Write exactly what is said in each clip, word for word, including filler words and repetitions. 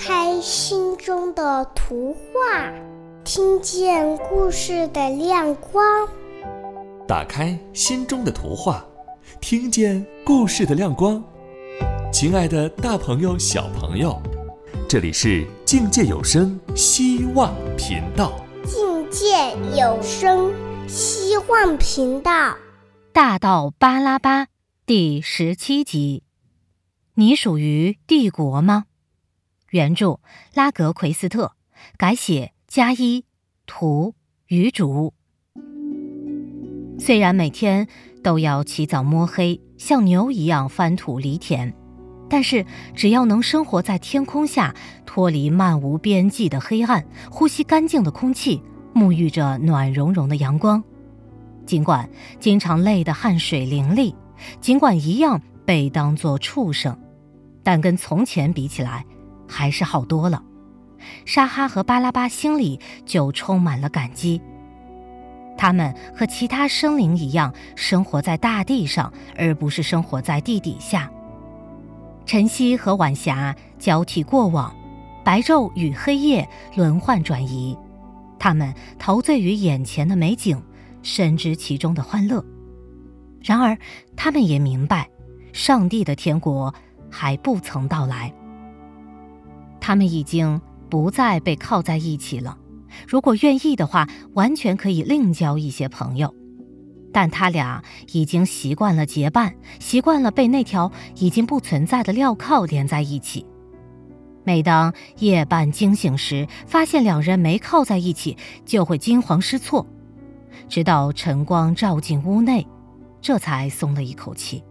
开心中的图画，听见故事的亮光。 打开心中的图画，听见故事的亮光。亲爱的大朋友小朋友，这里是境界有声希望频道。 境界有声希望频道， 大道巴拉巴第十七集。你属于帝国吗？原著拉格奎斯特，改写加一，图余竹。虽然每天都要起早摸黑，像牛一样翻土犁田，但是只要能生活在天空下，脱离漫无边际的黑暗，呼吸干净的空气，沐浴着暖融融的阳光，尽管经常累得汗水淋漓，尽管一样被当作畜生，但跟从前比起来还是好多了。沙哈和巴拉巴心里就充满了感激。他们和其他生灵一样，生活在大地上，而不是生活在地底下。晨曦和晚霞交替过往，白昼与黑夜轮换转移。他们陶醉于眼前的美景，深知其中的欢乐。然而他们也明白，上帝的天国还不曾到来。他们已经不再被靠在一起了，如果愿意的话，完全可以另交一些朋友。但他俩已经习惯了结伴，习惯了被那条已经不存在的镣铐连在一起。每当夜半惊醒时，发现两人没靠在一起，就会惊慌失措，直到晨光照进屋内，这才松了一口气。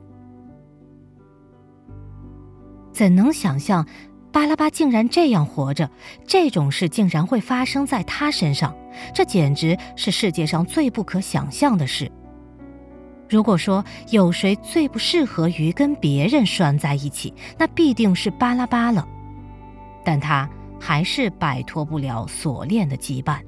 怎能想象巴拉巴竟然这样活着，这种事竟然会发生在他身上，这简直是世界上最不可想象的事。如果说有谁最不适合于跟别人拴在一起，那必定是巴拉巴了。但他还是摆脱不了锁链的羁绊。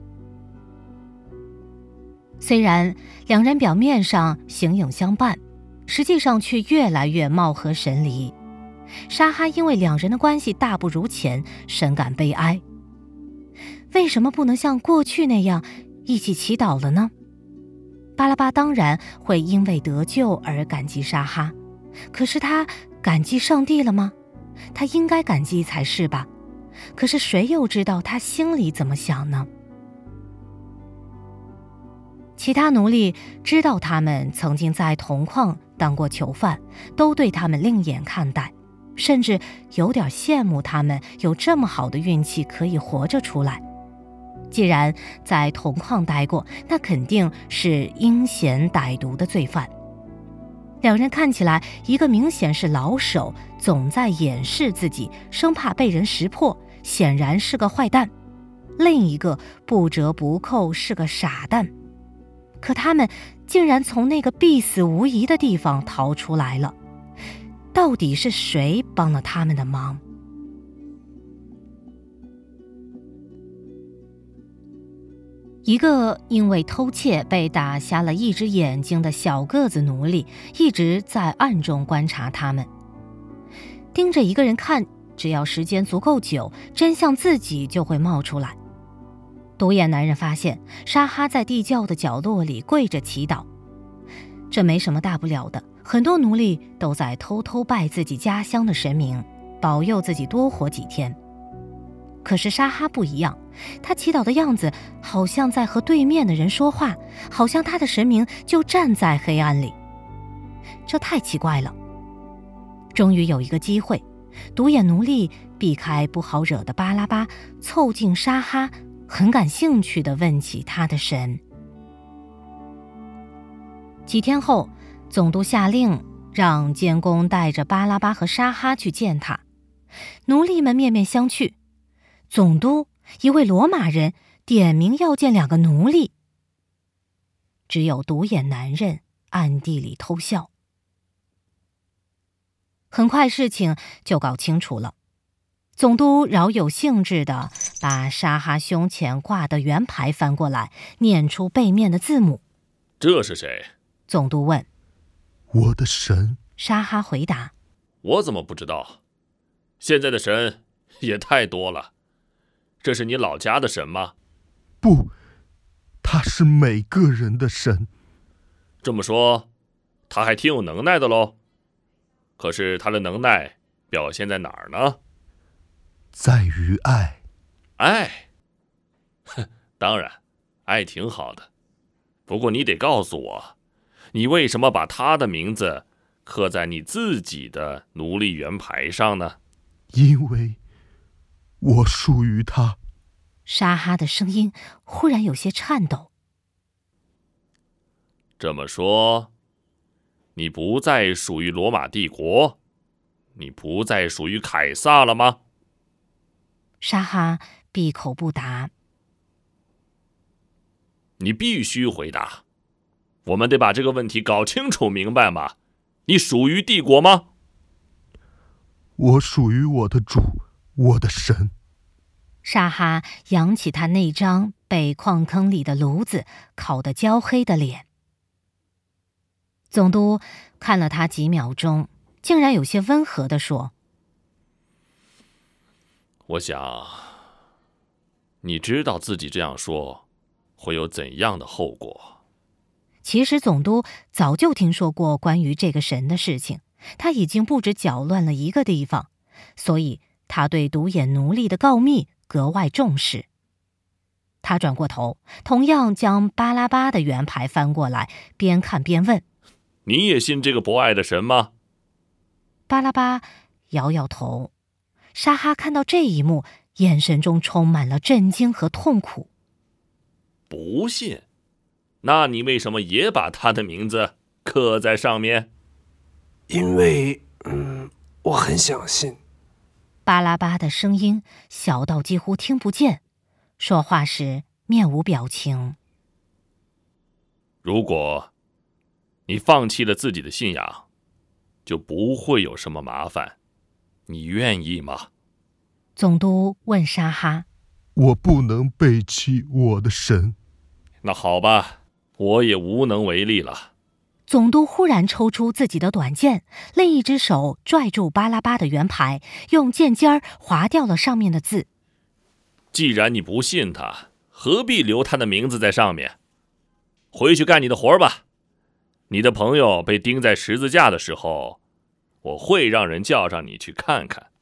虽然两人表面上形影相伴，实际上却越来越貌合神离。沙哈因为两人的关系大不如前，深感悲哀。为什么不能像过去那样一起祈祷了呢？巴拉巴当然会因为得救而感激沙哈，可是他感激上帝了吗？他应该感激才是吧，可是谁又知道他心里怎么想呢？其他奴隶知道他们曾经在铜矿当过囚犯，都对他们另眼看待，甚至有点羡慕他们有这么好的运气可以活着出来。既然在铜矿待过，那肯定是阴险歹毒的罪犯。两人看起来，一个明显是老手，总在掩饰自己，生怕被人识破，显然是个坏蛋；另一个不折不扣是个傻蛋。可他们竟然从那个必死无疑的地方逃出来了，到底是谁帮了他们的忙？一个因为偷窃被打瞎了一只眼睛的小个子奴隶，一直在暗中观察他们。盯着一个人看，只要时间足够久，真相自己就会冒出来。独眼男人发现沙哈在地窖的角落里跪着祈祷，这没什么大不了的，很多奴隶都在偷偷拜自己家乡的神明，保佑自己多活几天。可是沙哈不一样，他祈祷的样子好像在和对面的人说话，好像他的神明就站在黑暗里，这太奇怪了。终于有一个机会，独眼奴隶避开不好惹的巴拉巴，凑近沙哈，很感兴趣地问起他的神。几天后，总督下令让监工带着巴拉巴和沙哈去见他。奴隶们面面相觑，总督一位罗马人点名要见两个奴隶。只有独眼男人暗地里偷笑。很快事情就搞清楚了。总督饶有兴致地把沙哈胸前挂的圆牌翻过来，念出背面的字母。 这是谁？ 总督问。 我的神。 沙哈回答。 我怎么不知道？现在的神也太多了。这是你老家的神吗？ 不，他是每个人的神。 这么说，他还挺有能耐的喽。可是他的能耐表现在哪儿呢？ 在于爱。 爱？哼，当然，爱挺好的。不过你得告诉我，你为什么把他的名字刻在你自己的奴隶圆牌上呢？ 因为我属于他。 沙哈的声音忽然有些颤抖。 这么说，你不再属于罗马帝国，你不再属于凯撒了吗？ 沙哈闭口不答。 你必须回答，我们得把这个问题搞清楚明白嘛。你属于帝国吗？ 我属于我的主，我的神。 沙哈扬起他那张被矿坑里的炉子烤得焦黑的脸。总督看了他几秒钟，竟然有些温和地说： 我想，你知道自己这样说会有怎样的后果。 其实总督早就听说过关于这个神的事情，他已经不止搅乱了一个地方，所以他对独眼奴隶的告密格外重视。他转过头，同样将巴拉巴的圆牌翻过来，边看边问： 你也信这个博爱的神吗？ 巴拉巴摇摇头。沙哈看到这一幕，眼神中充满了震惊和痛苦。 不信？那你为什么也把他的名字刻在上面？ 因为，嗯，我很想信。 巴拉巴的声音小到几乎听不见，说话时面无表情。 如果你放弃了自己的信仰，就不会有什么麻烦。你愿意吗？ 总督问沙哈。 我不能背弃我的神。 那好吧，我也无能为力了。 总督忽然抽出自己的短剑，另一只手拽住巴拉巴的圆牌，用剑尖儿划掉了上面的字。 既然你不信他，何必留他的名字在上面？回去干你的活吧。你的朋友被钉在十字架的时候，我会让人叫上你去看看。